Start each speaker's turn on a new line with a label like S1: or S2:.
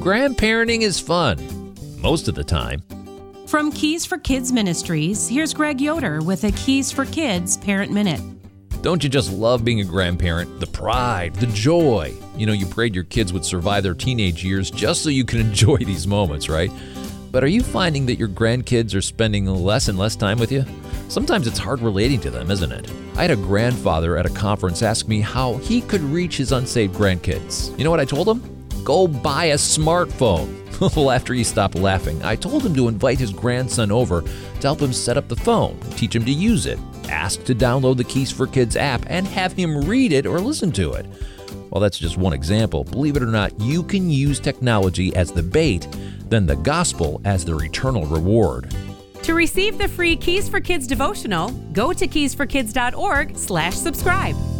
S1: grandparenting is fun. Most of the time.
S2: From Keys for Kids Ministries, here's Greg Yoder with a Keys for Kids Parent Minute.
S1: Don't you just love being a grandparent? The pride, the joy. You prayed your kids would survive their teenage years just so you can enjoy these moments, right? But are you finding that your grandkids are spending less and less time with you? Sometimes it's hard relating to them, isn't it? I had a grandfather at a conference ask me how he could reach his unsaved grandkids. You know what I told him? Go buy a smartphone. Well, after he stopped laughing, I told him to invite his grandson over to help him set up the phone, teach him to use it, ask to download the Keys for Kids app, and have him read it or listen to it. Well, that's just one example. Believe it or not, you can use technology as the bait, then the gospel as their eternal reward.
S3: To receive the free Keys for Kids devotional, go to keysforkids.org/subscribe.